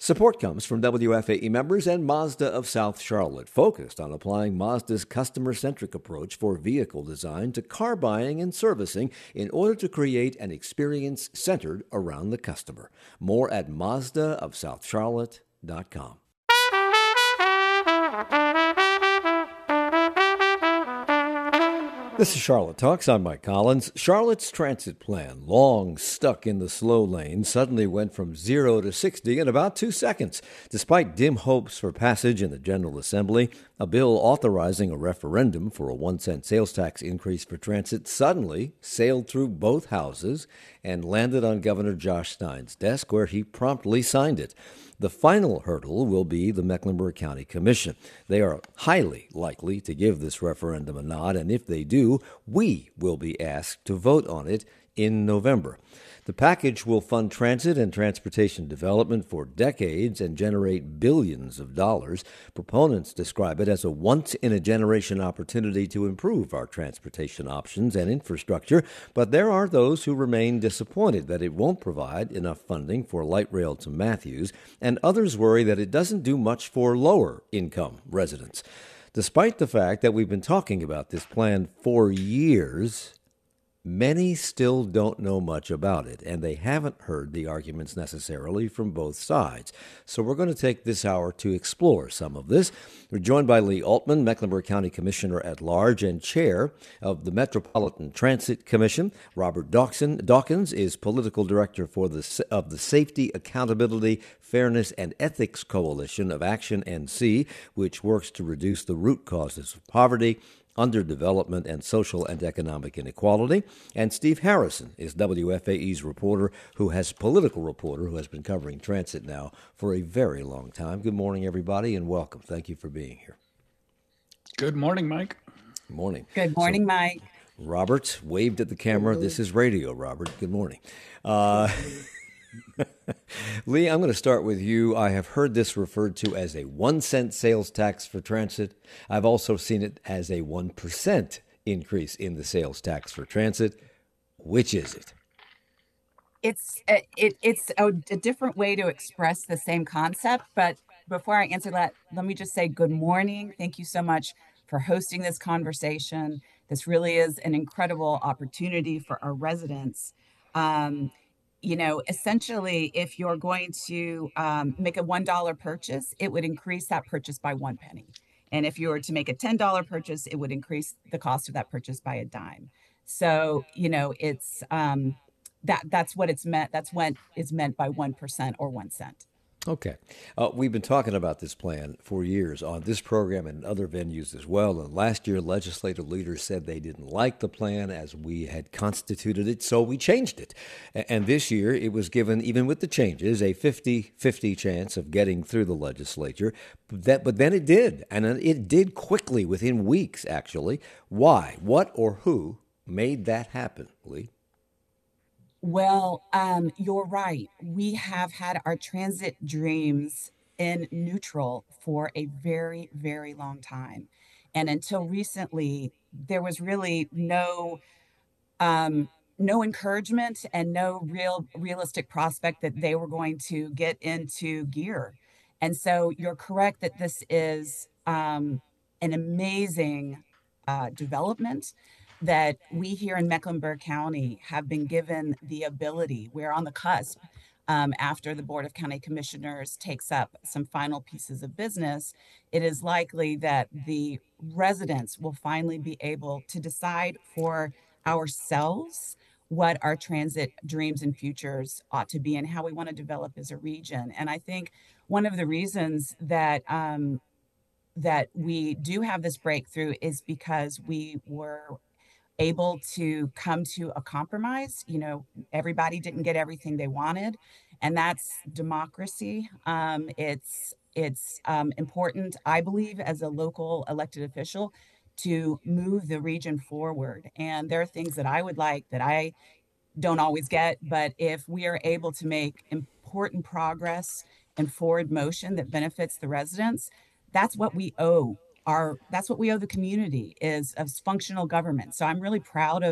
Support comes from WFAE members and Mazda of South Charlotte, focused on applying Mazda's customer-centric approach for vehicle design to car buying and servicing in order to create an experience centered around the customer. More at MazdaofSouthCharlotte.com. This is Charlotte Talks. I'm Mike Collins. Charlotte's transit plan, long stuck in the slow lane, suddenly went from 0 to 60 in about 2 seconds. Despite dim hopes for passage in the General Assembly, a bill authorizing a referendum for a 1-cent sales tax increase for transit suddenly sailed through both houses and landed on Governor Josh Stein's desk, where he promptly signed it. The final hurdle will be the Mecklenburg County Commission. They are highly likely to give this referendum a nod, and if they do, we will be asked to vote on it in November. The package will fund transit and transportation development for decades and generate billions of dollars. Proponents describe it as a once-in-a-generation opportunity to improve our transportation options and infrastructure, but there are those who remain disappointed that it won't provide enough funding for light rail to Matthews, and others worry that it doesn't do much for lower-income residents. Despite the fact that we've been talking about this plan for years, many still don't know much about it, and they haven't heard the arguments necessarily from both sides. So we're going to take this hour to explore some of this. We're joined by Lee Altman, Mecklenburg County Commissioner at Large and Chair of the Metropolitan Transit Commission. Robert Dawkins is Political Director of the Safety, Accountability, Fairness, and Ethics Coalition of Action NC, which works to reduce the root causes of poverty, underdevelopment, and social and economic inequality. And Steve Harrison is WFAE's political reporter who has been covering transit now for a very long time. Good morning, everybody, and welcome. Thank you for being here. Good morning, Mike. Good morning. Good morning, Mike. Robert waved at the camera. This is radio, Robert. Good morning. Lee, I'm going to start with you. I have heard this referred to as a 1-cent sales tax for transit. I've also seen it as a 1% increase in the sales tax for transit. Which is it? It's a different way to express the same concept. But before I answer that, let me just say good morning. Thank you so much for hosting this conversation. This really is an incredible opportunity for our residents. Essentially, if you're going to make a $1 purchase, it would increase that purchase by 1 penny. And if you were to make a $10 purchase, it would increase the cost of that purchase by a dime. So, it's that's what it's meant. That's what is meant by 1% or 1 cent. Okay. We've been talking about this plan for years on this program and other venues as well. And last year, legislative leaders said they didn't like the plan as we had constituted it, so we changed it. And this year, it was given, even with the changes, a 50-50 chance of getting through the legislature. But then it did, and it did quickly, within weeks, actually. Why? What or who made that happen, Lee? Well, you're right. We have had our transit dreams in neutral for a very, very long time. And until recently, there was really no encouragement and no realistic prospect that they were going to get into gear. And so you're correct that this is an amazing development that we here in Mecklenburg County have been given the ability. We're on the cusp after the Board of County Commissioners takes up some final pieces of business. It is likely that the residents will finally be able to decide for ourselves what our transit dreams and futures ought to be and how we want to develop as a region. And I think one of the reasons that that we do have this breakthrough is because we were able to come to a compromise. Everybody didn't get everything they wanted, and that's democracy. It's important, I believe, as a local elected official, to move the region forward. And there are things that I would like that I don't always get, but if we are able to make important progress and forward motion that benefits the residents, that's what we owe the community is of functional government. So I'm really proud of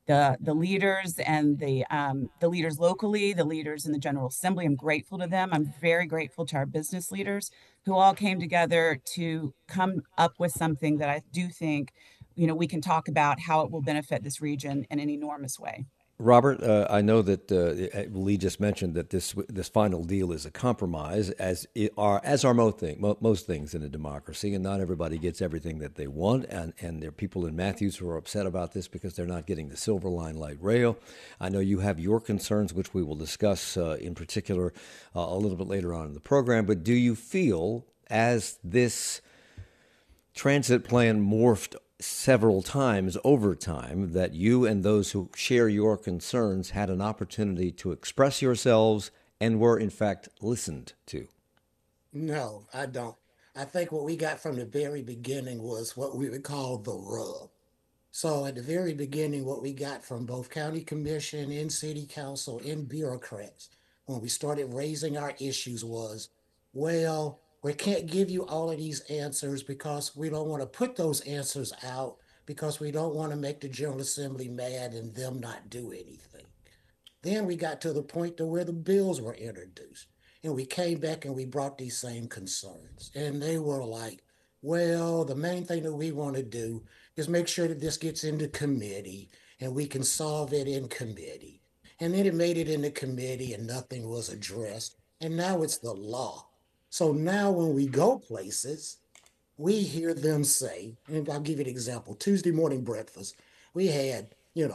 the leaders and the leaders locally, the leaders in the General Assembly. I'm grateful to them. I'm very grateful to our business leaders who all came together to come up with something that I do think, we can talk about how it will benefit this region in an enormous way. Robert, I know that Lee just mentioned that this final deal is a compromise, as are most things in a democracy, and not everybody gets everything that they want. And there are people in Matthews who are upset about this because they're not getting the Silver Line light rail. I know you have your concerns, which we will discuss in particular a little bit later on in the program. But do you feel, as this transit plan morphed several times over time, that you and those who share your concerns had an opportunity to express yourselves and were in fact listened to? No, I don't. I think what we got from the very beginning was what we would call the rub. So at the very beginning, what we got from both county commission and city council and bureaucrats when we started raising our issues was, well, we can't give you all of these answers because we don't want to put those answers out because we don't want to make the General Assembly mad and them not do anything. Then we got to the point to where the bills were introduced. And we came back and we brought these same concerns. And they were like, well, the main thing that we want to do is make sure that this gets into committee and we can solve it in committee. And then it made it into committee and nothing was addressed. And now it's the law. So now when we go places, we hear them say, and I'll give you an example. Tuesday morning breakfast, we had,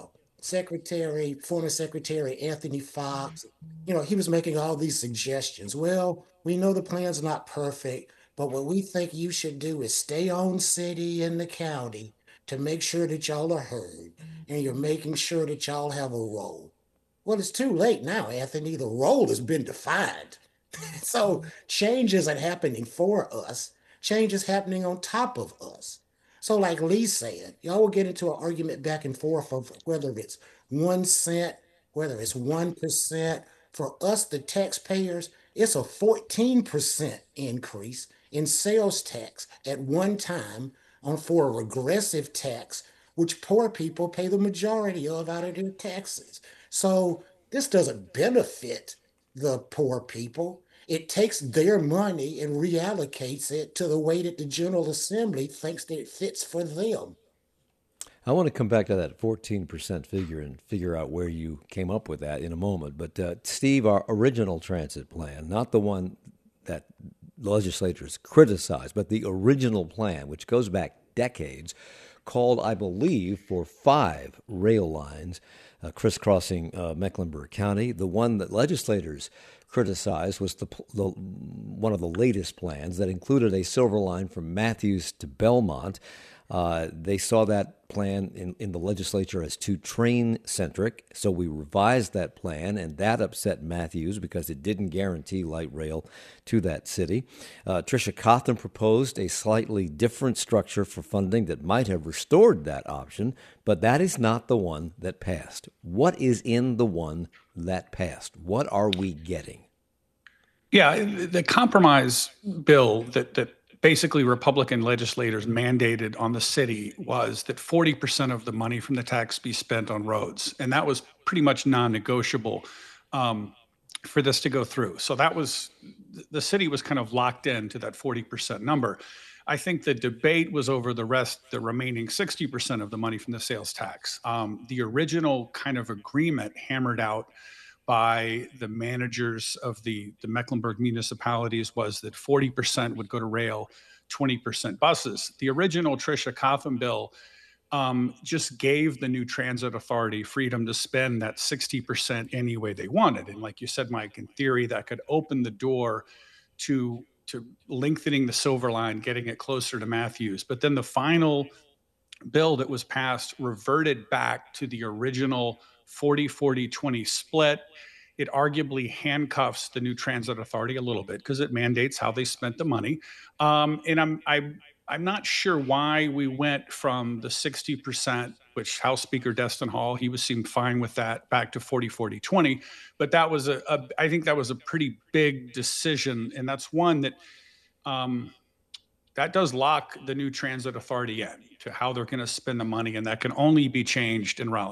former Secretary Anthony Fox, he was making all these suggestions. Well, we know the plan's not perfect, but what we think you should do is stay on city and the county to make sure that y'all are heard and you're making sure that y'all have a role. Well, it's too late now, Anthony. The role has been defined. So change isn't happening for us. Change is happening on top of us. So, like Lee said, y'all will get into an argument back and forth of whether it's 1 cent, whether it's 1%. For us, the taxpayers, it's a 14% increase in sales tax at one time on for a regressive tax, which poor people pay the majority of out of their taxes. So this doesn't benefit the poor people. It takes their money and reallocates it to the way that the General Assembly thinks that it fits for them. I want to come back to that 14% figure and figure out where you came up with that in a moment. But Steve, our original transit plan, not the one that legislators criticized, but the original plan, which goes back decades, called, I believe, for 5 rail lines crisscrossing Mecklenburg County. The one that legislators criticized was one of the latest plans that included a silver line from Matthews to Belmont. They saw that plan in the legislature as too train-centric, so we revised that plan, and that upset Matthews because it didn't guarantee light rail to that city. Tricia Cotham proposed a slightly different structure for funding that might have restored that option, but that is not the one that passed. What is in the one that passed? What are we getting? Yeah, the compromise bill that basically Republican legislators mandated on the city was that 40% of the money from the tax be spent on roads. And that was pretty much non-negotiable for this to go through. So the city was kind of locked into that 40% number. I think the debate was over the remaining 60% of the money from the sales tax. The original kind of agreement hammered out by the managers of the Mecklenburg municipalities was that 40% would go to rail, 20% buses. The original Tricia Cotham bill just gave the new transit authority freedom to spend that 60% any way they wanted. And like you said, Mike, in theory, that could open the door to lengthening the Silver Line, getting it closer to Matthews. But then the final bill that was passed reverted back to the original 40-40-20 split. It arguably handcuffs the new transit authority a little bit because it mandates how they spent the money. And I'm not sure why we went from the 60%, which House Speaker Destin Hall, seemed fine with that, back to 40-40-20. But that was I think that was a pretty big decision, and that's one that that does lock the new transit authority in to how they're going to spend the money, and that can only be changed in Raleigh.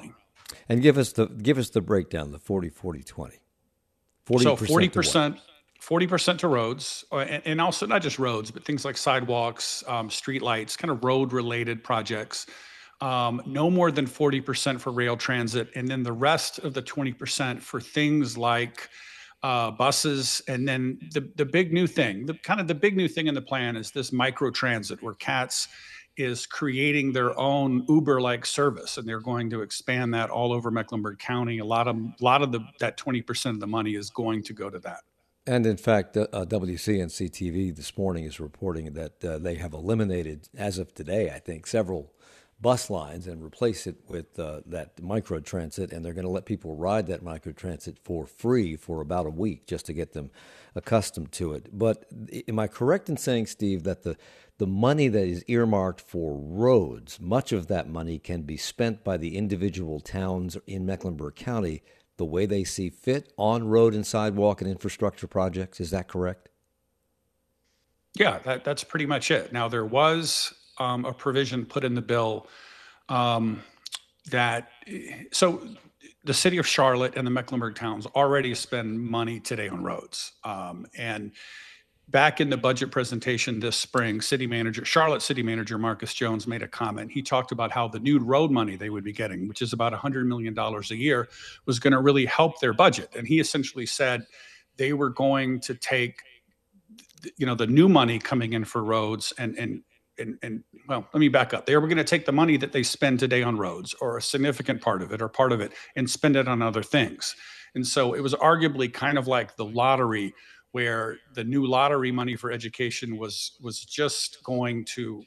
And give us the breakdown, the 40-40-20. 40% So to what? 40% to roads, and also not just roads, but things like sidewalks, street lights, kind of road related projects. No more than 40% for rail transit, and then the rest of the 20% for things like buses. And then the big new thing, the big new thing in the plan is this micro transit, where CATS is creating their own Uber-like service, and they're going to expand that all over Mecklenburg County. A lot of that 20% of the money is going to go to that. And in fact, WCNC TV this morning is reporting that they have eliminated, as of today, I think, several bus lines and replace it with that microtransit, and they're going to let people ride that microtransit for free for about a week just to get them accustomed to it. But am I correct in saying, Steve, that the money that is earmarked for roads, much of that money can be spent by the individual towns in Mecklenburg County the way they see fit on road and sidewalk and infrastructure projects? Is that correct? Yeah, that's pretty much it. Now, there was a provision put in the bill um, that, so the city of Charlotte and the Mecklenburg towns already spend money today on roads. And back in the budget presentation this spring, Charlotte City Manager Marcus Jones made a comment. He talked about how the new road money they would be getting, which is about $100 million a year, was going to really help their budget. And he essentially said they were going to take, the new money coming in for roads and well, let me back up. They were going to take the money that they spend today on roads, or a significant part of it, or part of it, and spend it on other things. And so it was arguably kind of like the lottery, where the new lottery money for education was just going to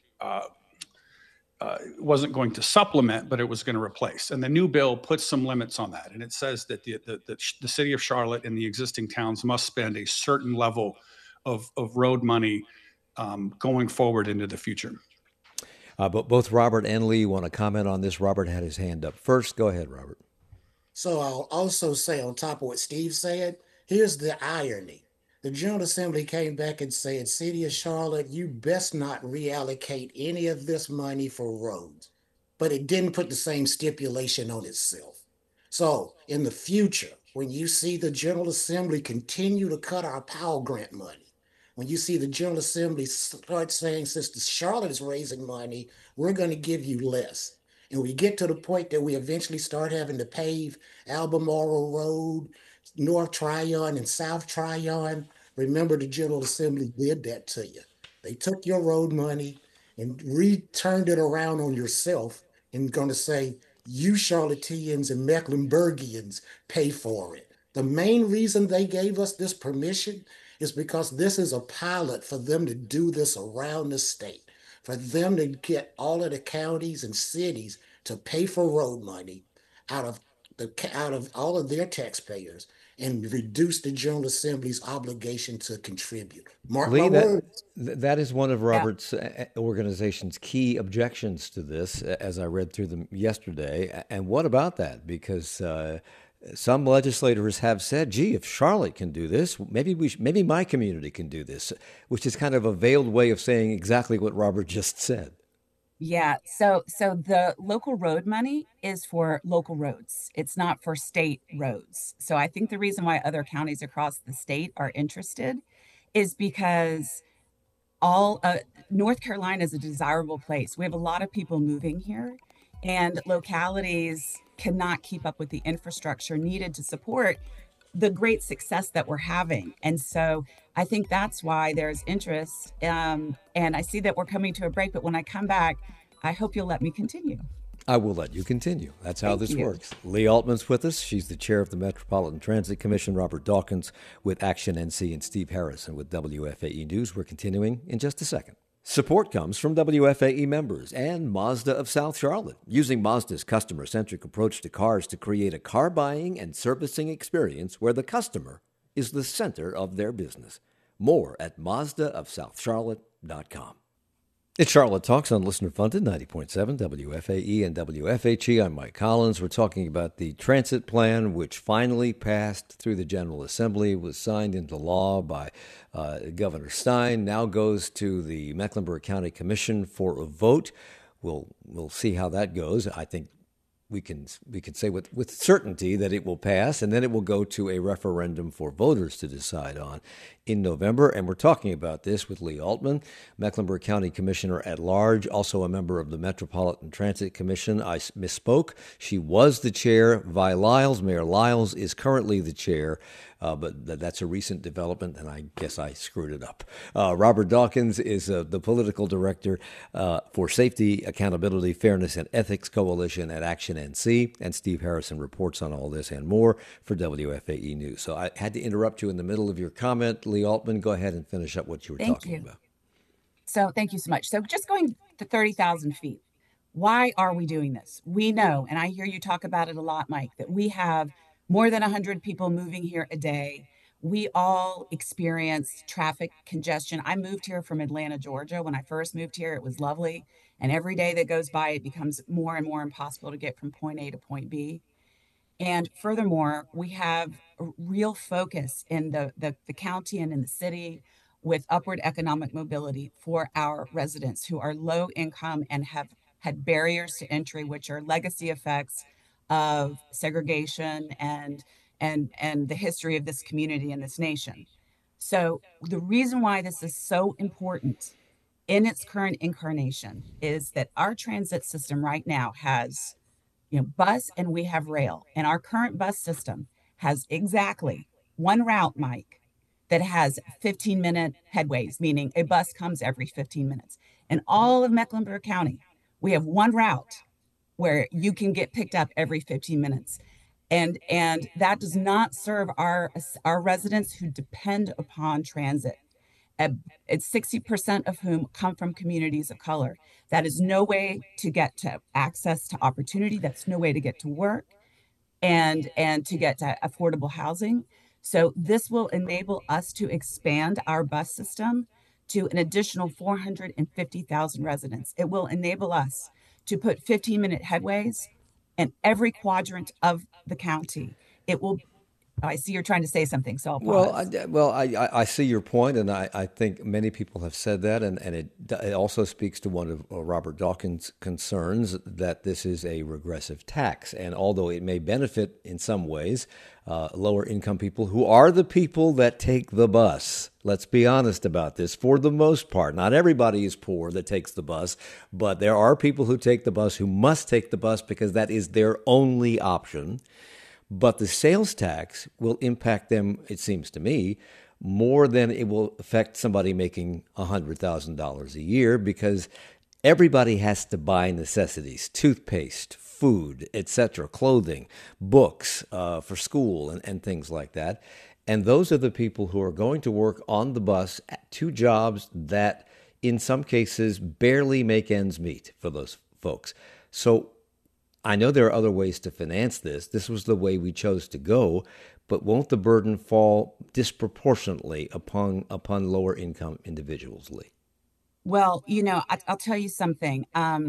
wasn't going to supplement, but it was going to replace. And the new bill puts some limits on that, and it says that the city of Charlotte and the existing towns must spend a certain level of road money going forward into the future. But both Robert and Lee want to comment on this. Robert had his hand up first. Go ahead, Robert. So I'll also say, on top of what Steve said, here's the irony. The General Assembly came back and said, City of Charlotte, you best not reallocate any of this money for roads. But it didn't put the same stipulation on itself. So in the future, when you see the General Assembly continue to cut our Pell Grant money, when you see the General Assembly start saying, since the Charlotte is raising money, we're going to give you less. And we get to the point that we eventually start having to pave Albemarle Road, North Tryon and South Tryon. Remember, the General Assembly did that to you. They took your road money and returned it around on yourself and going to say, you Charlotteans and Mecklenburgians pay for it. The main reason they gave us this permission is because this is a pilot for them to do this around the state, for them to get all of the counties and cities to pay for road money out of all of their taxpayers and reduce the General Assembly's obligation to contribute. Mark my Lee, words. that is one of Yeah. Robert's organization's key objections to this, as I read through them yesterday. And what about that? Because some legislators have said, "Gee, if Charlotte can do this, maybe my community can do this," which is kind of a veiled way of saying exactly what Robert just said. Yeah, so the local road money is for local roads. It's not for state roads. So I think the reason why other counties across the state are interested is because all North Carolina is a desirable place. We have a lot of people moving here, and localities cannot keep up with the infrastructure needed to support the great success that we're having. And so I think that's why there's interest. And I see that we're coming to a break, but when I come back, I hope you'll let me continue. I will let you continue. That's how Thank this you. works. Lee Altman's with us. She's the chair of the Metropolitan Transit Commission. Robert Dawkins with Action NC, and Steve Harrison with WFAE News. We're continuing in just a second. Support comes from WFAE members and Mazda of South Charlotte, using Mazda's customer-centric approach to cars to create a car buying and servicing experience where the customer is the center of their business. More at MazdaofSouthCharlotte.com. It's Charlotte Talks on Listener Funded, 90.7 WFAE and WFHE. I'm Mike Collins. We're talking about the transit plan, which finally passed through the General Assembly, was signed into law by Governor Stein, now goes to the Mecklenburg County Commission for a vote. We'll see how that goes. I think we can say with certainty that it will pass, and then it will go to a referendum for voters to decide on in November. And we're talking about this with Lee Altman, Mecklenburg County Commissioner at Large, also a member of the Metropolitan Transit Commission. I misspoke. She was the chair. Vi Lyles, Mayor Lyles, is currently the chair. But that's a recent development, and I guess I screwed it up. Robert Dawkins is the political director for Safety, Accountability, Fairness, and Ethics Coalition at Action NC, and Steve Harrison reports on all this and more for WFAE News. So I had to interrupt you in the middle of your comment. Lee Altman, go ahead and finish up what you were talking about. So thank you so much. So just going to 30,000 feet, why are we doing this? We know, and I hear you talk about it a lot, Mike, that we have more than 100 people moving here a day. We all experience traffic congestion. I moved here from Atlanta, Georgia. When I first moved here, it was lovely. And every day that goes by, it becomes more and more impossible to get from point A to point B. And furthermore, we have a real focus in the county and in the city with upward economic mobility for our residents who are low income and have had barriers to entry, which are legacy effects of segregation and the history of this community and this nation. So the reason why this is so important in its current incarnation is that our transit system right now has, bus and we have rail. And our current bus system has exactly one route, Mike, that has 15-minute headways, meaning a bus comes every 15 minutes. In all of Mecklenburg County, we have one route where you can get picked up every 15 minutes. And that does not serve our residents who depend upon transit. It's 60% of whom come from communities of color. That is no way to get to access to opportunity. That's no way to get to work and to get to affordable housing. So this will enable us to expand our bus system to an additional 450,000 residents. It will enable us to put 15-minute headways in every quadrant of the county. It will. I see you're trying to say something, so I'll pause. I see your point, and I think many people have said that, and it also speaks to one of Robert Dawkins' concerns that this is a regressive tax. And although it may benefit in some ways lower income people who are the people that take the bus, let's be honest about this, for the most part. Not everybody is poor that takes the bus, but there are people who take the bus who must take the bus because that is their only option. But the sales tax will impact them, it seems to me, more than it will affect somebody making $100,000 a year, because everybody has to buy necessities, toothpaste, food, etc., clothing, books for school and things like that. And those are the people who are going to work on the bus at two jobs that in some cases barely make ends meet for those folks. So I know there are other ways to finance this. This was the way we chose to go, but won't the burden fall disproportionately upon lower income individuals, Lee? Well, I'll tell you something.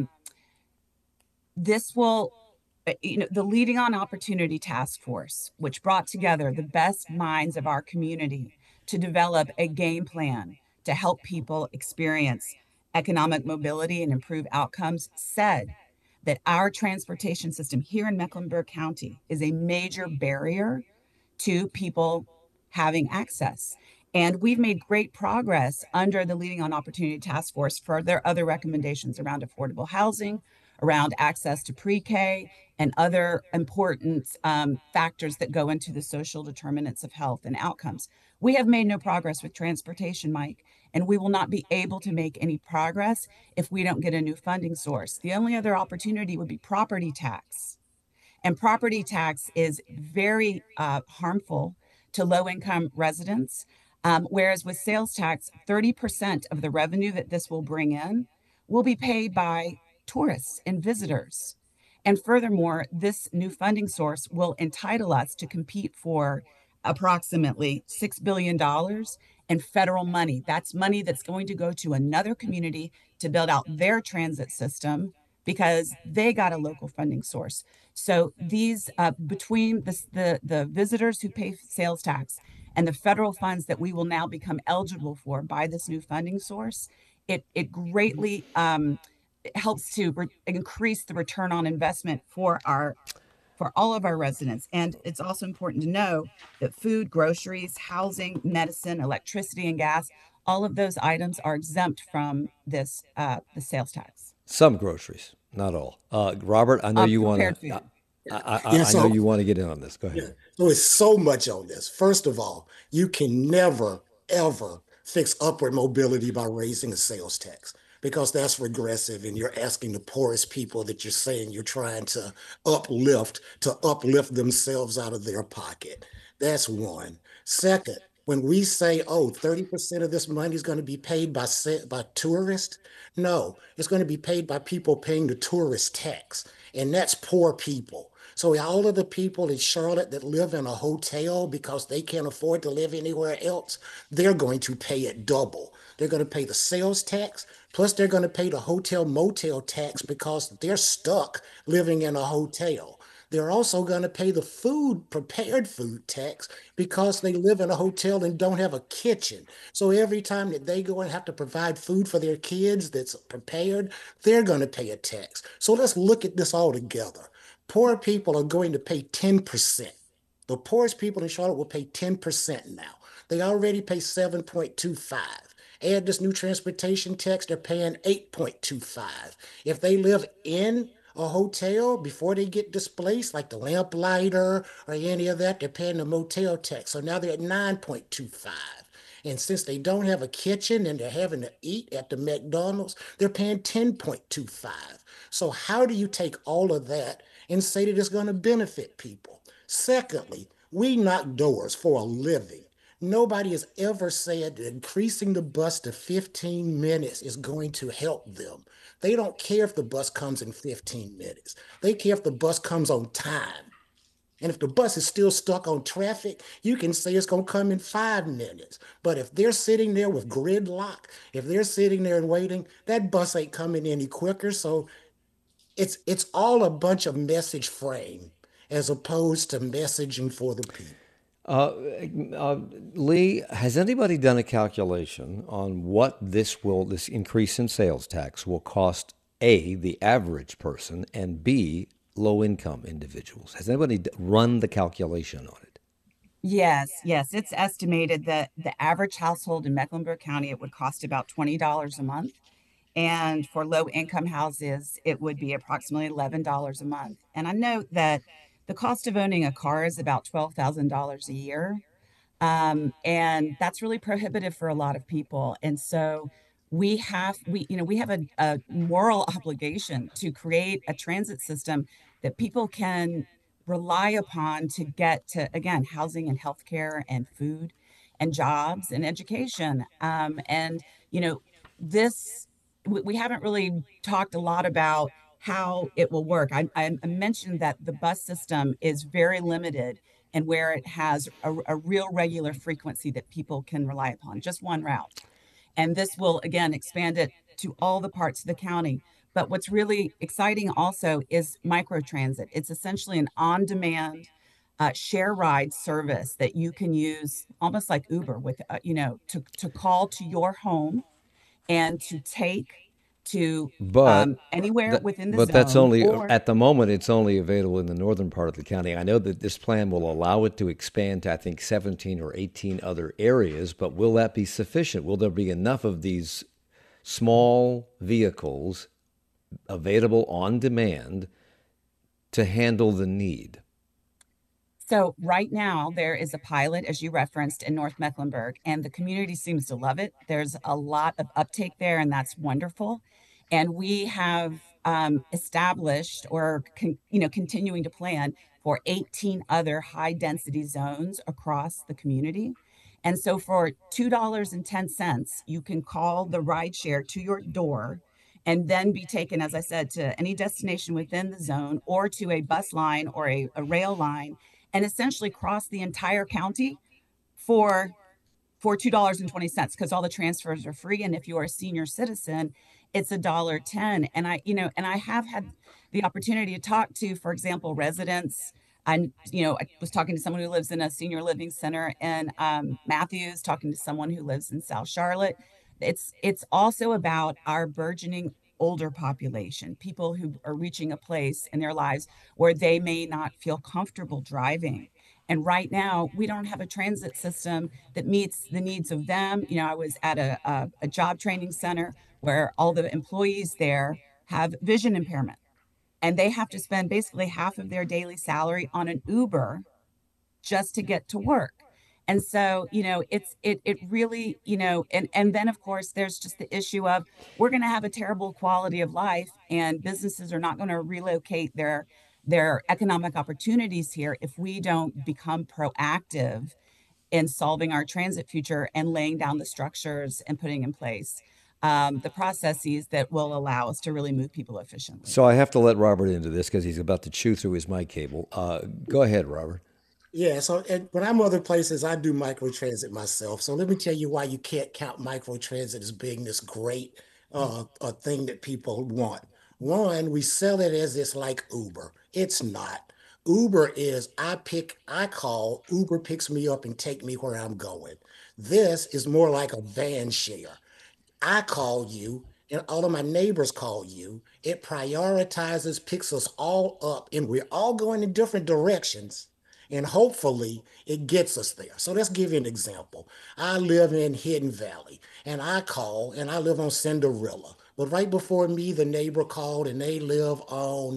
This will, the Leading on Opportunity Task Force, which brought together the best minds of our community to develop a game plan to help people experience economic mobility and improve outcomes, said that our transportation system here in Mecklenburg County is a major barrier to people having access. And we've made great progress under the Leading on Opportunity Task Force for their other recommendations around affordable housing, around access to pre-K, and other important factors that go into the social determinants of health and outcomes. We have made no progress with transportation, Mike, and we will not be able to make any progress if we don't get a new funding source. The only other opportunity would be property tax. And property tax is very harmful to low-income residents, whereas with sales tax, 30% of the revenue that this will bring in will be paid by tourists and visitors. And furthermore, this new funding source will entitle us to compete for approximately $6 billion in federal money. That's money that's going to go to another community to build out their transit system because they got a local funding source. So these, between the visitors who pay sales tax and the federal funds that we will now become eligible for by this new funding source, it greatly it helps to increase the return on investment for all of our residents. And it's also important to know that food, groceries, housing, medicine, electricity, and gas, all of those items are exempt from this the sales tax. Some groceries, not all. Robert, I know you want Prepared to. food. Yeah, I know so you want to get in on this. Go ahead. yeah, so it's so much on this. First of all, you can never, ever fix upward mobility by raising a sales tax because that's regressive and you're asking the poorest people that you're saying you're trying to uplift themselves out of their pocket. That's one. Second, when we say, oh, 30% of this money is going to be paid by tourists, no, it's going to be paid by people paying the tourist tax, and that's poor people. So all of the people in Charlotte that live in a hotel because they can't afford to live anywhere else, they're going to pay it double. They're going to pay the sales tax, plus they're going to pay the hotel motel tax because they're stuck living in a hotel. They're also going to pay the prepared food tax because they live in a hotel and don't have a kitchen. So every time that they go and have to provide food for their kids that's prepared, they're going to pay a tax. So let's look at this all together. Poor people are going to pay 10%. The poorest people in Charlotte will pay 10% now. They already pay 7.25. Add this new transportation tax, they're paying 8.25. If they live in a hotel before they get displaced, like the lamplighter or any of that, they're paying the motel tax. So now they're at 9.25. And since they don't have a kitchen and they're having to eat at the McDonald's, they're paying 10.25. So how do you take all of that and say that it's going to benefit people? Secondly, we knock doors for a living. Nobody has ever said that increasing the bus to 15 minutes is going to help them. They don't care if the bus comes in 15 minutes. They care if the bus comes on time. And if the bus is still stuck on traffic, you can say it's going to come in 5 minutes. But if they're sitting there with gridlock, if they're sitting there and waiting, that bus ain't coming any quicker. So it's all a bunch of message frame as opposed to messaging for the people. Uh, Lee, has anybody done a calculation on what this increase in sales tax will cost A, the average person, and B, low income individuals? Has anybody run the calculation on it? Yes, yes. It's estimated that the average household in Mecklenburg County, it would cost about $20 a month. And for low income houses, it would be approximately $11 a month. And I note that the cost of owning a car is about $12,000 a year. And that's really prohibitive for a lot of people. And so we have a moral obligation to create a transit system that people can rely upon to get to, again, housing and healthcare and food and jobs and education. And, you know, this, we haven't really talked a lot about how it will work. I mentioned that the bus system is very limited and where it has a real regular frequency that people can rely upon, just one route. And this will, again, expand it to all the parts of the county. But what's really exciting also is microtransit. It's essentially an on demand share ride service that you can use almost like Uber with, to call to your home and to take to But anywhere within the but that's zone only or at the moment. It's only available in the northern part of the county. I know that this plan will allow it to expand to I think 17 or 18 other areas. But will that be sufficient? Will there be enough of these small vehicles available on demand to handle the need? so right now there is a pilot, as you referenced, in North Mecklenburg, and the community seems to love it. There's a lot of uptake there, and that's wonderful. And we have established or continuing to plan for 18 other high density zones across the community. And so for $2.10, you can call the rideshare to your door and then be taken, as I said, to any destination within the zone or to a bus line or a rail line and essentially cross the entire county for $2.20 because all the transfers are free. And if you're a senior citizen, it's $1.10. And I have had the opportunity to talk to, for example, residents. I was talking to someone who lives in a senior living center in Matthews, talking to someone who lives in South Charlotte. It's also about our burgeoning older population, people who are reaching a place in their lives where they may not feel comfortable driving. And right now, we don't have a transit system that meets the needs of them. I was at a job training center where all the employees there have vision impairment, and they have to spend basically half of their daily salary on an Uber just to get to work. And so, it really, and then of course there's just the issue of we're going to have a terrible quality of life, and businesses are not going to relocate their economic opportunities here if we don't become proactive in solving our transit future and laying down the structures and putting in place the processes that will allow us to really move people efficiently. So I have to let Robert into this because he's about to chew through his mic cable. Go ahead, Robert. Yeah, so when I'm other places, I do microtransit myself. So let me tell you why you can't count microtransit as being this great thing that people want. One, we sell it as it's like Uber. It's not. Uber is I call, Uber picks me up and take me where I'm going. This is more like a van share. I call you, and all of my neighbors call you. It prioritizes, picks us all up, and we're all going in different directions. And hopefully it gets us there. So let's give you an example. I live in Hidden Valley, and I call, and I live on Cinderella. But right before me, the neighbor called, and they live on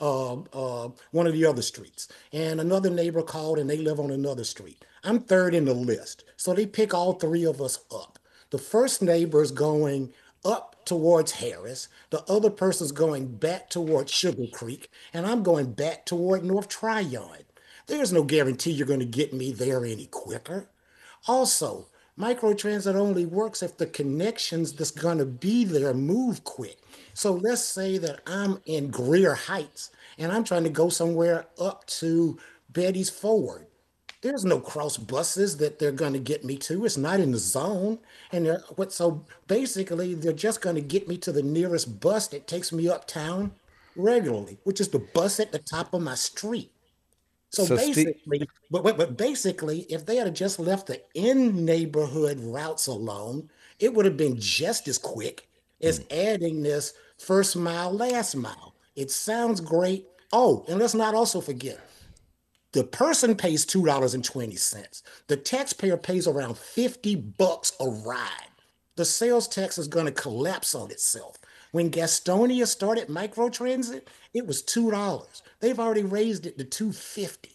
one of the other streets. And another neighbor called, and they live on another street. I'm third in the list. So they pick all three of us up. The first neighbor is going up towards Harris. The other person's going back towards Sugar Creek, and I'm going back toward North Tryon. There's no guarantee you're going to get me there any quicker. Also, microtransit only works if the connections that's going to be there move quick. So let's say that I'm in Greer Heights and I'm trying to go somewhere up to Betty's Ford. There's no cross buses that they're going to get me to. It's not in the zone. And so basically, they're just going to get me to the nearest bus that takes me uptown regularly, which is the bus at the top of my street. So So, Steve, basically, but basically, if they had just left the in neighborhood routes alone, it would have been just as quick as adding this first mile, last mile. It sounds great. Oh, and let's not also forget the person pays $2.20. The taxpayer pays around $50 a ride. The sales tax is going to collapse on itself. When Gastonia started microtransit, it was $2. They've already raised it to $2.50.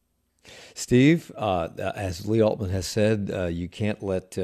Steve, as Lee Altman has said, you can't let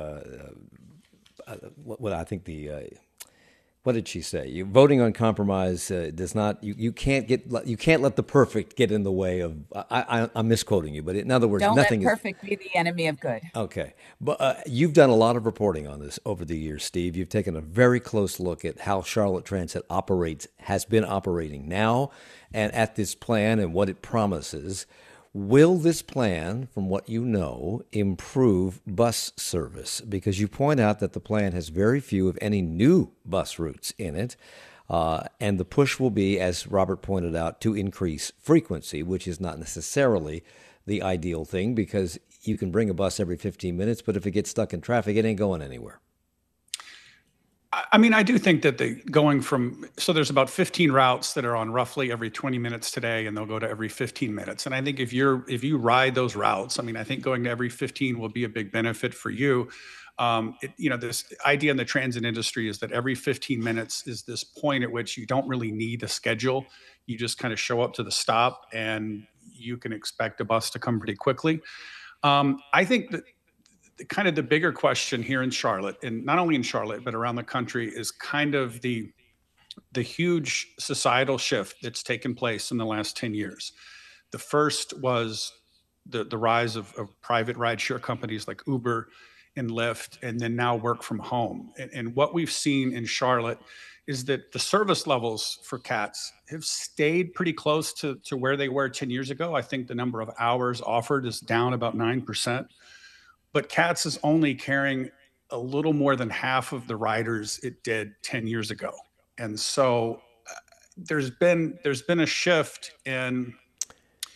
what I think what did she say? Voting on compromise does not. You can't let the perfect get in the way of. I'm misquoting you, but in other words, Don't let nothing is perfect be the enemy of good. okay. But you've done a lot of reporting on this over the years, Steve. You've taken a very close look at how Charlotte Transit has been operating now, and at this plan and what it promises. Will this plan, from what you know, improve bus service? Because you point out that the plan has very few, if any, new bus routes in it. And the push will be, as Robert pointed out, to increase frequency, which is not necessarily the ideal thing because you can bring a bus every 15 minutes, but if it gets stuck in traffic, it ain't going anywhere. I mean, I do think that so there's about 15 routes that are on roughly every 20 minutes today, and they'll go to every 15 minutes. And I think if you ride those routes, I mean, I think going to every 15 will be a big benefit for you. This idea in the transit industry is that every 15 minutes is this point at which you don't really need a schedule. You just kind of show up to the stop and you can expect a bus to come pretty quickly. I think that kind of the bigger question here in Charlotte, and not only in Charlotte, but around the country, is kind of the huge societal shift that's taken place in the last 10 years. The first was the rise of private rideshare companies like Uber and Lyft, and then now work from home. And what we've seen in Charlotte is that the service levels for CATS have stayed pretty close to where they were 10 years ago. I think the number of hours offered is down about 9%. But CATS is only carrying a little more than half of the riders it did 10 years ago. And so there's been a shift in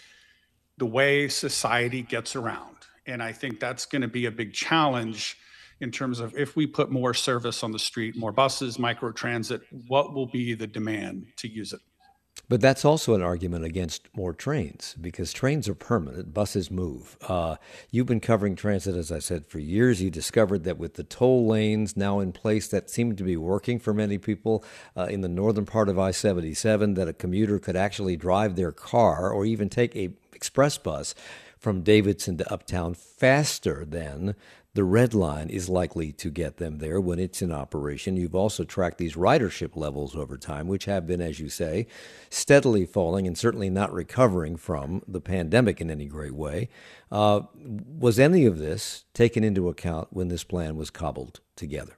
the way society gets around. And I think that's going to be a big challenge in terms of if we put more service on the street, more buses, microtransit, what will be the demand to use it? But that's also an argument against more trains because trains are permanent, buses move. You've been covering transit, as I said, for years. You discovered that with the toll lanes now in place that seem to be working for many people in the northern part of I-77, that a commuter could actually drive their car or even take a express bus from Davidson to Uptown faster than the Red Line is likely to get them there when it's in operation. You've also tracked these ridership levels over time, which have been, as you say, steadily falling and certainly not recovering from the pandemic in any great way. Was any of this taken into account when this plan was cobbled together?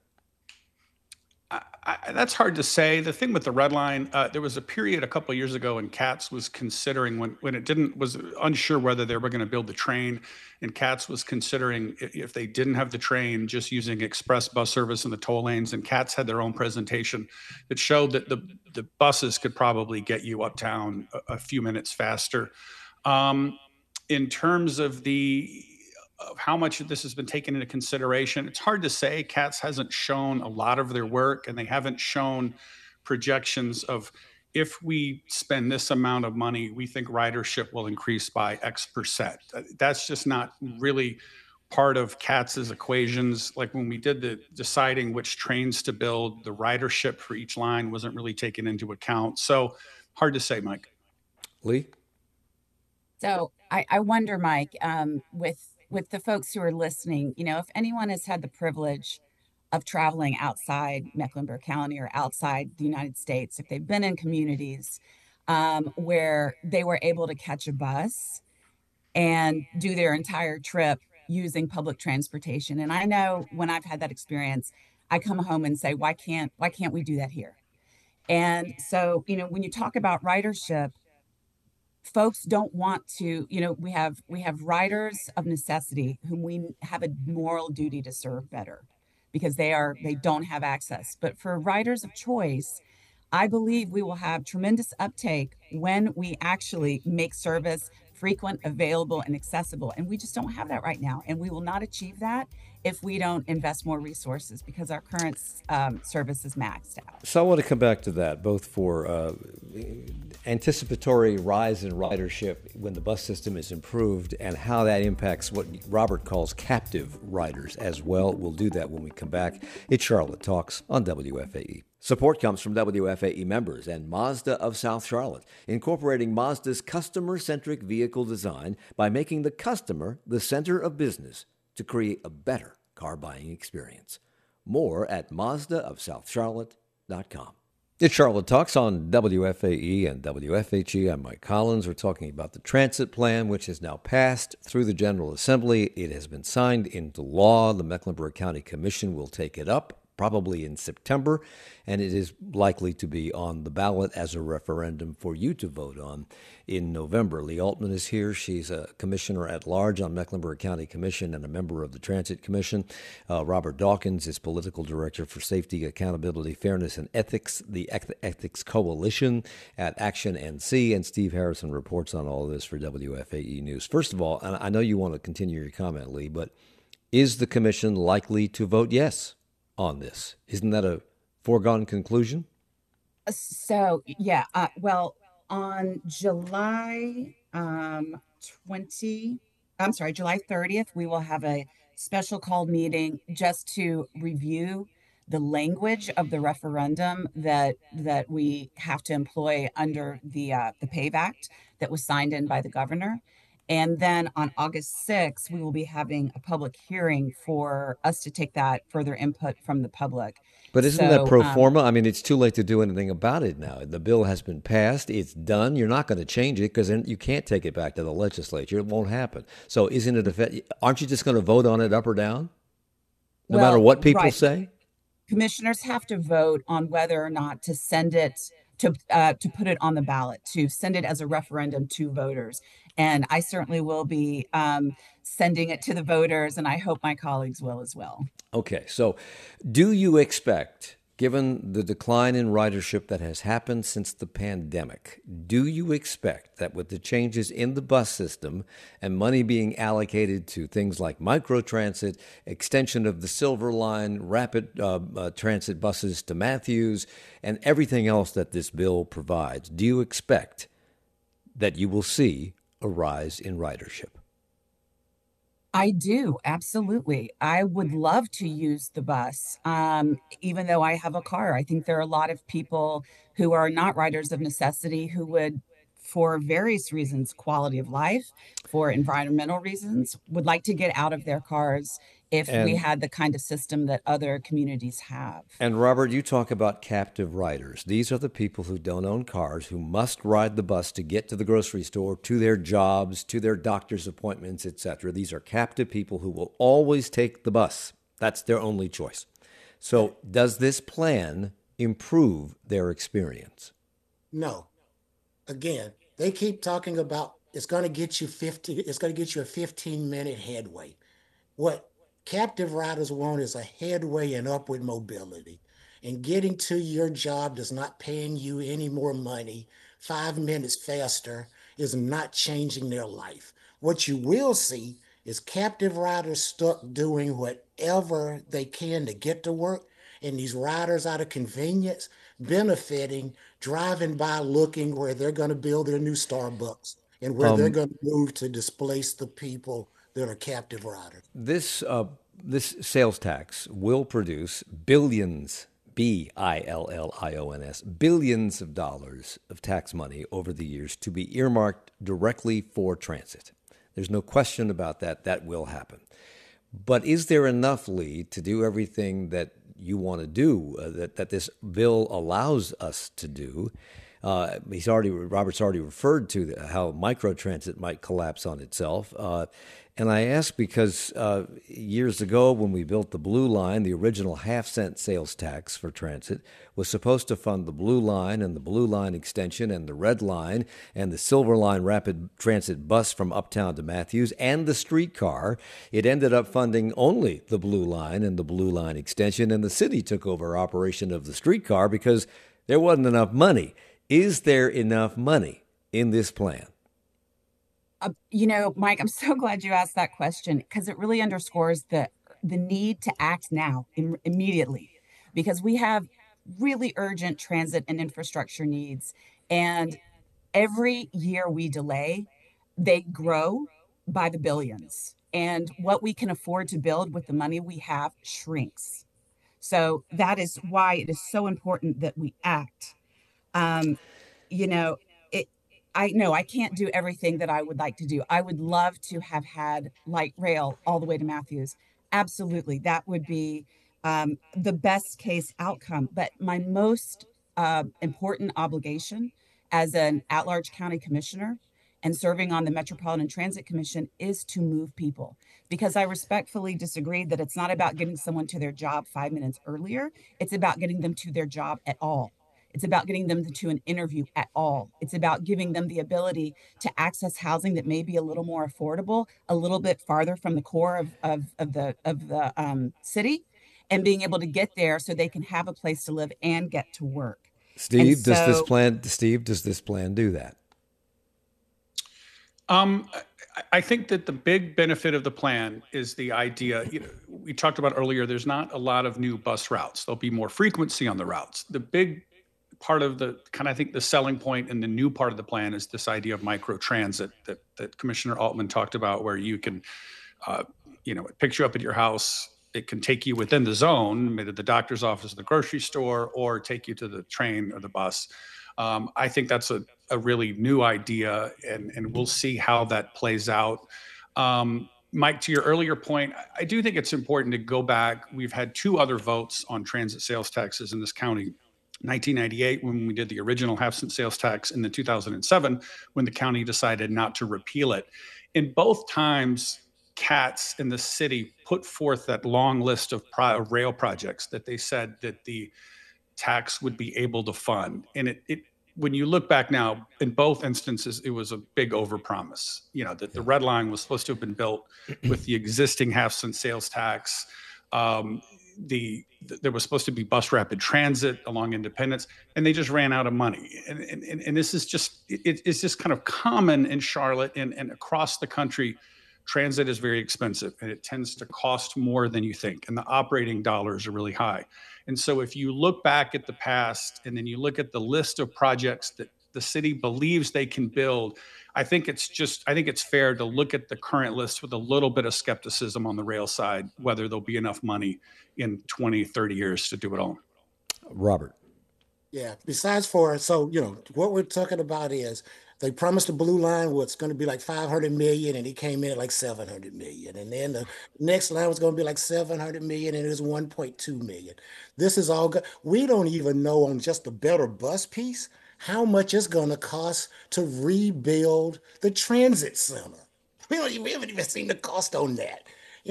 That's hard to say. The thing with the Red Line, there was a period a couple of years ago when Katz was considering when it didn't was unsure whether they were going to build the train, and Katz was considering if they didn't have the train, just using express bus service in the toll lanes. And Katz had their own presentation that showed that the buses could probably get you uptown a few minutes faster. In terms of how much of this has been taken into consideration, it's hard to say. Katz hasn't shown a lot of their work, and they haven't shown projections of if we spend this amount of money, we think ridership will increase by X%. That's just not really part of Katz's equations. Like when we did the deciding which trains to build, the ridership for each line wasn't really taken into account. So hard to say, Mike. Lee? So I wonder, Mike, with the folks who are listening, if anyone has had the privilege of traveling outside Mecklenburg County or outside the United States, if they've been in communities where they were able to catch a bus and do their entire trip using public transportation. And I know when I've had that experience, I come home and say, why can't we do that here? And so, when you talk about ridership, folks don't want to, we have riders of necessity whom we have a moral duty to serve better because they don't have access. But for riders of choice, I believe we will have tremendous uptake when we actually make service frequent, available, and accessible. And we just don't have that right now. And we will not achieve that if we don't invest more resources because our current service is maxed out. So I want to come back to that, both for anticipatory rise in ridership when the bus system is improved and how that impacts what Robert calls captive riders as well. We'll do that when we come back. It's Charlotte Talks on WFAE. Support comes from WFAE members and Mazda of South Charlotte, incorporating Mazda's customer-centric vehicle design by making the customer the center of business to create a better car buying experience. More at MazdaofSouthCharlotte.com. It's Charlotte Talks on WFAE and WFHE. I'm Mike Collins. We're talking about the transit plan, which has now passed through the General Assembly. It has been signed into law. The Mecklenburg County Commission will take it up probably in September, and it is likely to be on the ballot as a referendum for you to vote on in November. Lee Altman is here. She's a commissioner at large on Mecklenburg County Commission and a member of the Transit Commission. Robert Dawkins is political director for Safety, Accountability, Fairness, and Ethics, the Ethics Coalition at Action NC, and Steve Harrison reports on all of this for WFAE News. First of all, and I know you want to continue your comment, Lee, but is the commission likely to vote yes on this? Isn't that a foregone conclusion? So, yeah, well, on July 30th, we will have a special called meeting just to review the language of the referendum that we have to employ under the PAVE Act that was signed in by the governor. And then on August 6th, we will be having a public hearing for us to take that further input from the public. But isn't that pro forma? I mean, it's too late to do anything about it now. The bill has been passed. It's done. You're not going to change it because then you can't take it back to the legislature. It won't happen. So isn't it aren't you just going to vote on it up or down? No matter what people say? Commissioners have to vote on whether or not to send it to put it on the ballot, to send it as a referendum to voters. And I certainly will be sending it to the voters, and I hope my colleagues will as well. Okay. So do you expect given the decline in ridership that has happened since the pandemic, do you expect that with the changes in the bus system and money being allocated to things like microtransit, extension of the Silver Line, rapid transit buses to Matthews, and everything else that this bill provides, do you expect that you will see a rise in ridership? I do, absolutely. I would love to use the bus, even though I have a car. I think there are a lot of people who are not riders of necessity who would, for various reasons, quality of life, for environmental reasons, would like to get out of their cars if we And had the kind of system that other communities have. And Robert, you talk about captive riders. These are the people who don't own cars, who must ride the bus to get to the grocery store, to their jobs, to their doctor's appointments, etc. These are captive people who will always take the bus. That's their only choice. So, does this plan improve their experience? No. Again, they keep talking about it's going to get you 50, it's going to get you a 15-minute headway. What captive riders want is a headway and upward mobility. And getting to your job does not paying you any more money 5 minutes faster is not changing their life. What you will see is captive riders stuck doing whatever they can to get to work, and these riders out of convenience benefiting, driving by looking where they're going to build their new Starbucks and where they're Um, going to move to displace the people that are captive riders. this sales tax will produce billions, billions, billions of dollars of tax money over the years to be earmarked directly for transit. There's no question about that. That will happen. But is there enough, Lee, to do everything that you want to do, that this bill allows us to do? Robert's already referred to how microtransit might collapse on itself. And I ask because years ago when we built the Blue Line, the original half-cent sales tax for transit was supposed to fund the Blue Line and the Blue Line extension and the Red Line and the Silver Line rapid transit bus from Uptown to Matthews and the streetcar. It ended up funding only the Blue Line and the Blue Line extension, and the city took over operation of the streetcar because there wasn't enough money. Is there enough money in this plan? Mike, I'm so glad you asked that question because it really underscores the need to act now, immediately, because we have really urgent transit and infrastructure needs. And every year we delay, they grow by the billions. And what we can afford to build with the money we have shrinks. So that is why it is so important that we act. Um, you know, it, I know I can't do everything that I would like to do. I would love to have had light rail all the way to Matthews. Absolutely. That would be the best case outcome. But my most important obligation as an at-large county commissioner and serving on the Metropolitan Transit Commission is to move people, because I respectfully disagree that it's not about getting someone to their job 5 minutes earlier. It's about getting them to their job at all. It's about getting them to an interview at all. It's about giving them the ability to access housing that may be a little more affordable, a little bit farther from the core of the city, and being able to get there so they can have a place to live and get to work. And Steve, does this plan do that? I think that the big benefit of the plan is the idea, we talked about earlier, there's not a lot of new bus routes. There'll be more frequency on the routes. The big part of I think the selling point in the new part of the plan is this idea of microtransit that Commissioner Altman talked about, where you can, it picks you up at your house. It can take you within the zone, maybe the doctor's office, the grocery store, or take you to the train or the bus. I think that's a really new idea, and we'll see how that plays out. Mike, to your earlier point, I do think it's important to go back. We've had two other votes on transit sales taxes in this county. 1998, when we did the original half-cent sales tax, and then 2007, when the county decided not to repeal it. In both times, CATS in the city put forth that long list of rail projects that they said that the tax would be able to fund. And when you look back now, in both instances, it was a big overpromise. That the Red Line was supposed to have been built with the existing half-cent sales tax. there was supposed to be bus rapid transit along Independence, and they just ran out of money. And this is just it's just kind of common in Charlotte and across the country. Transit is very expensive, and it tends to cost more than you think, and the operating dollars are really high. And so if you look back at the past and then you look at the list of projects that the city believes they can build, I think it's fair to look at the current list with a little bit of skepticism on the rail side, whether there'll be enough money in 20, 30 years to do it all. Robert. Yeah. What we're talking about is they promised the blue line was going to be like 500 million, and it came in at like 700 million. And then the next line was going to be like 700 million, and it was 1.2 million. This is all good. We don't even know on just the better bus piece how much it's going to cost to rebuild the transit center. We haven't even seen the cost on that.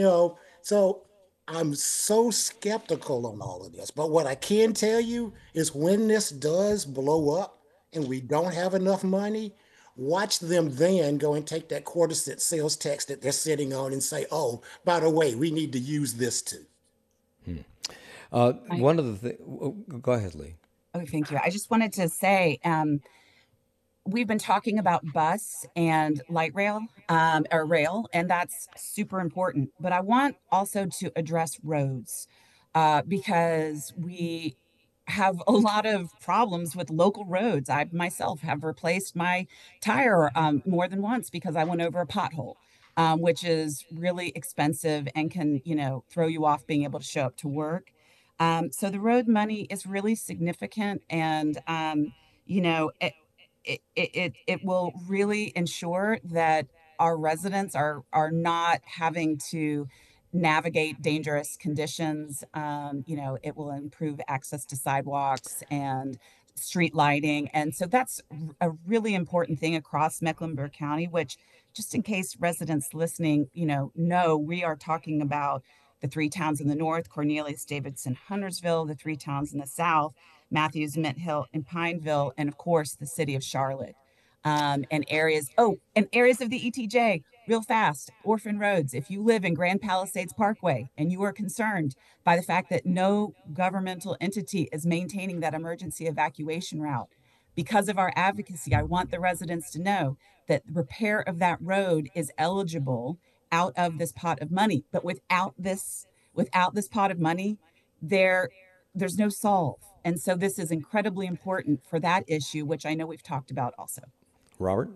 So I'm so skeptical on all of this. But what I can tell you is when this does blow up and we don't have enough money, watch them then go and take that quarter cent sales tax that they're sitting on and say, oh, by the way, we need to use this too. One of the things, go ahead, Lee. Oh, thank you. I just wanted to say, we've been talking about bus and light rail, or rail, and that's super important. But I want also to address roads, because we have a lot of problems with local roads. I myself have replaced my tire more than once because I went over a pothole, which is really expensive and can, throw you off being able to show up to work. So the road money is really significant, and you know, it will really ensure that our residents are not having to navigate dangerous conditions. It will improve access to sidewalks and street lighting, and so that's a really important thing across Mecklenburg County. Which, just in case residents listening, know we are talking about the three towns in the north: Cornelius, Davidson, Huntersville; the three towns in the south: Matthews, Mint Hill, and Pineville; and of course the city of Charlotte, and areas of the ETJ. Real fast, orphan roads. If you live in Grand Palisades Parkway and you are concerned by the fact that no governmental entity is maintaining that emergency evacuation route, because of our advocacy, I want the residents to know that repair of that road is eligible out of this pot of money. But without this pot of money, there's no solve. And so this is incredibly important for that issue, which I know we've talked about also. Robert?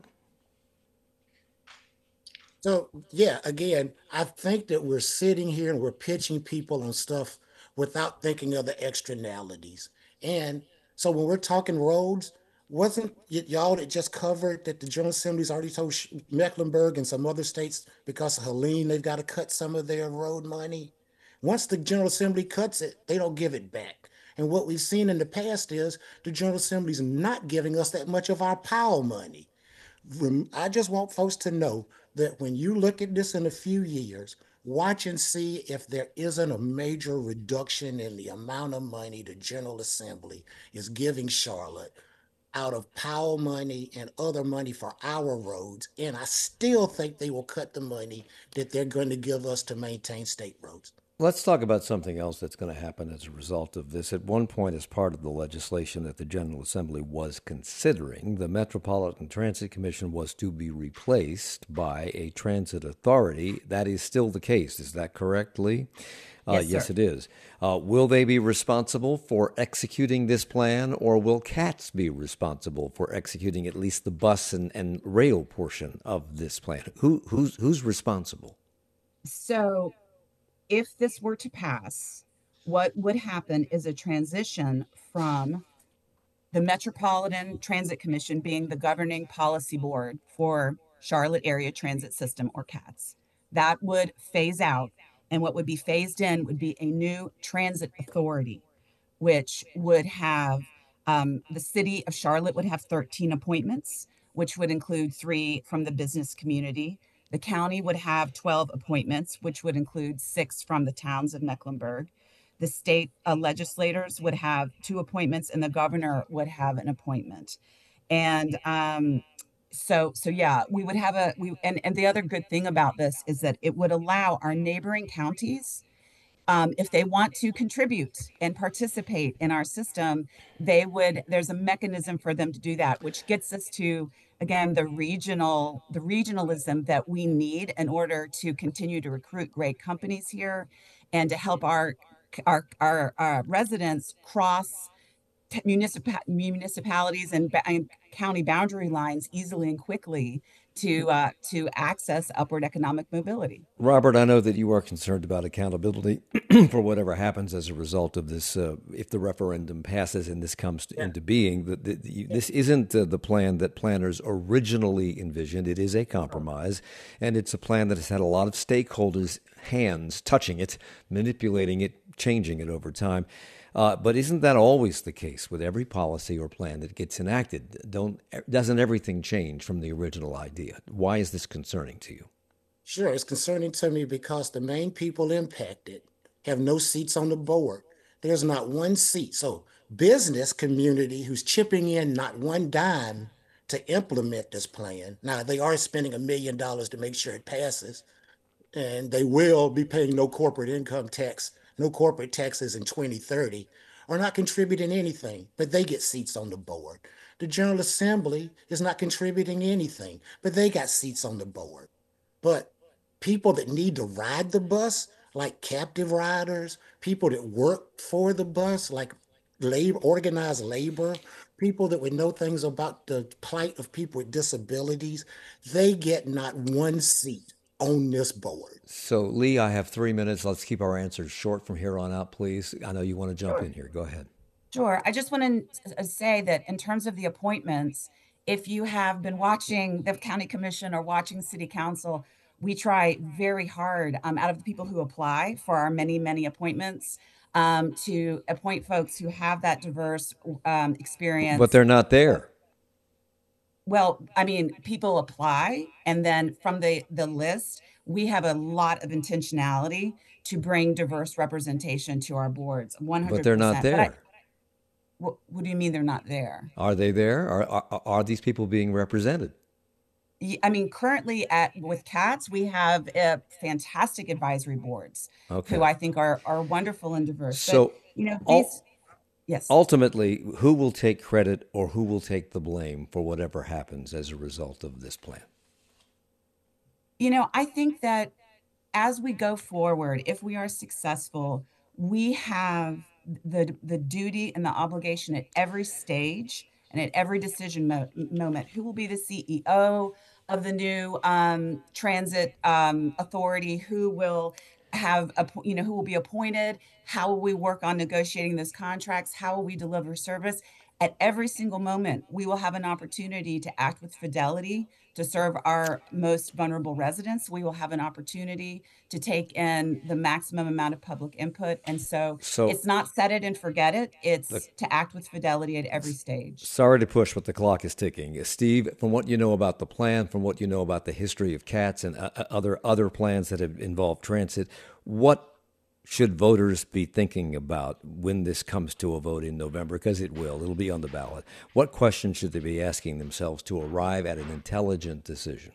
So yeah, again, I think that we're sitting here and we're pitching people on stuff without thinking of the externalities. And so when we're talking roads, wasn't it y'all that just covered that the General Assembly's already told Mecklenburg and some other states because of Helene, they've got to cut some of their road money? Once the General Assembly cuts it, they don't give it back. And what we've seen in the past is the General Assembly's not giving us that much of our power money. I just want folks to know that when you look at this in a few years, watch and see if there isn't a major reduction in the amount of money the General Assembly is giving Charlotte out of power money and other money for our roads. And I still think they will cut the money that they're going to give us to maintain state roads. Let's talk about something else that's going to happen as a result of this. At one point, as part of the legislation that the General Assembly was considering, the Metropolitan Transit Commission was to be replaced by a transit authority. That is still the case. Is that correct, Lee? Yes, sir. It is. Will they be responsible for executing this plan, or will CATS be responsible for executing at least the bus and rail portion of this plan? Who's responsible? So if this were to pass, what would happen is a transition from the Metropolitan Transit Commission being the governing policy board for Charlotte Area Transit System, or CATS. That would phase out, and what would be phased in would be a new transit authority, which would have the city of Charlotte would have 13 appointments, which would include 3 from the business community. The county would have 12 appointments, which would include 6 from the towns of Mecklenburg. The state legislators would have 2 appointments, and the governor would have an appointment. And so yeah, we would have and the other good thing about this is that it would allow our neighboring counties If they want to contribute and participate in our system, there's a mechanism for them to do that, which gets us to, again, the regionalism that we need in order to continue to recruit great companies here and to help our residents cross municipalities and county boundary lines easily and quickly to access upward economic mobility. Robert, I know that you are concerned about accountability for whatever happens as a result of this. If the referendum passes and this comes into being, this isn't the plan that planners originally envisioned. It is a compromise, and it's a plan that has had a lot of stakeholders' hands touching it, manipulating it, changing it over time. But isn't that always the case with every policy or plan that gets enacted? Doesn't everything change from the original idea? Why is this concerning to you? Sure, it's concerning to me because the main people impacted have no seats on the board. There's not one seat. So business community who's chipping in not one dime to implement this plan. Now they are spending $1 million to make sure it passes, and they will be paying no corporate income tax, no corporate taxes in 2030, are not contributing anything, but they get seats on the board. The General Assembly is not contributing anything, but they got seats on the board. But people that need to ride the bus, like captive riders, people that work for the bus, like organized labor, people that would know things about the plight of people with disabilities, they get not one seat on this board. So, Lee, I have 3 minutes. Let's keep our answers short from here on out, please. I know you want to jump in here. Go ahead. Sure. I just want to say that in terms of the appointments, if you have been watching the county commission or watching city council, we try very hard out of the people who apply for our many, many appointments to appoint folks who have that diverse experience. But they're not there. Well, I mean, people apply, and then from the list, we have a lot of intentionality to bring diverse representation to our boards. 100%. But they're not there. What do you mean they're not there? Are they there? Are these people being represented? I mean, currently with CATS, we have fantastic advisory boards who I think are wonderful and diverse. So, but, yes. Ultimately, who will take credit or who will take the blame for whatever happens as a result of this plan? I think that as we go forward, if we are successful, we have the duty and the obligation at every stage and at every decision moment. Who will be the CEO of the new transit authority? Who will who will be appointed? How will we work on negotiating those contracts? How will we deliver service? At every single moment, we will have an opportunity to act with fidelity to serve our most vulnerable residents. We will have an opportunity to take in the maximum amount of public input. And so it's not set it and forget it. It's to act with fidelity at every stage. Sorry to push, but the clock is ticking. Steve, from what you know about the plan, from what you know about the history of CATS and other plans that have involved transit, what should voters be thinking about when this comes to a vote in November? Because it'll be on the ballot. What questions should they be asking themselves to arrive at an intelligent decision?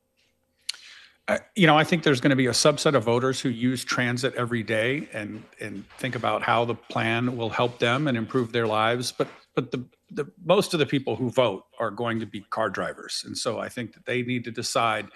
I think there's going to be a subset of voters who use transit every day and think about how the plan will help them and improve their lives. But the most of the people who vote are going to be car drivers. And so I think that they need to decide,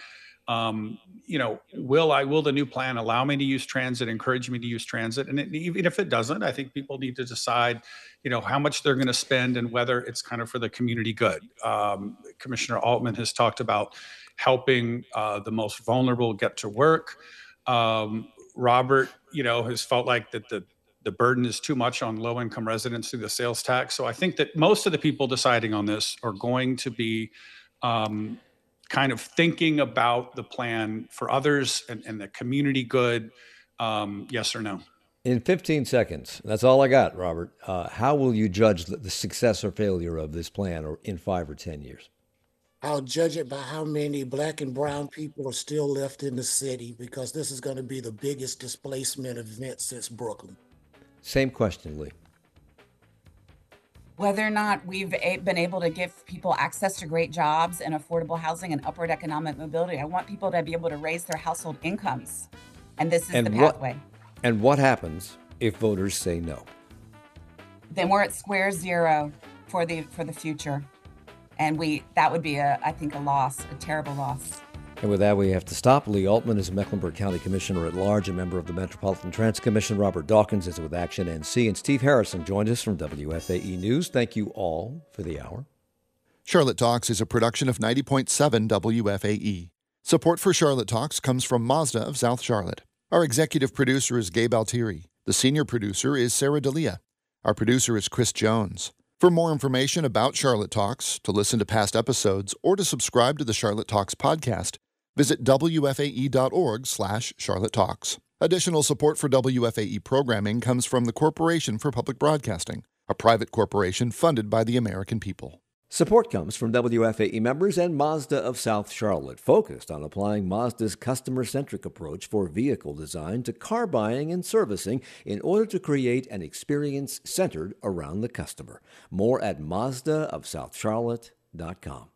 will the new plan allow me to use transit, encourage me to use transit? And even if it doesn't, I think people need to decide, how much they're going to spend and whether it's kind of for the community good. Commissioner Altman has talked about helping the most vulnerable get to work. Robert, has felt like that the burden is too much on low-income residents through the sales tax. So I think that most of the people deciding on this are going to be kind of thinking about the plan for others and the community good, yes or no? In 15 seconds, that's all I got, Robert. How will you judge the success or failure of this plan or in 5 or 10 years? I'll judge it by how many Black and brown people are still left in the city, because this is going to be the biggest displacement event since Brooklyn. Same question, Lee. Whether or not we've been able to give people access to great jobs and affordable housing and upward economic mobility. I want people to be able to raise their household incomes. And this is the pathway. And what happens if voters say no? Then we're at square zero for the future. And that would be I think a loss, a terrible loss. And with that, we have to stop. Lee Altman is Mecklenburg County Commissioner at Large, a member of the Metropolitan Transit Commission. Robert Dawkins is with Action NC, and Steve Harrison joined us from WFAE News. Thank you all for the hour. Charlotte Talks is a production of 90.7 WFAE. Support for Charlotte Talks comes from Mazda of South Charlotte. Our executive producer is Gabe Altieri. The senior producer is Sarah D'Elia. Our producer is Chris Jones. For more information about Charlotte Talks, to listen to past episodes, or to subscribe to the Charlotte Talks podcast, visit wfae.org/Charlotte Talks. Additional support for WFAE programming comes from the Corporation for Public Broadcasting, a private corporation funded by the American people. Support comes from WFAE members and Mazda of South Charlotte, focused on applying Mazda's customer-centric approach for vehicle design to car buying and servicing in order to create an experience centered around the customer. More at mazdaofsouthcharlotte.com.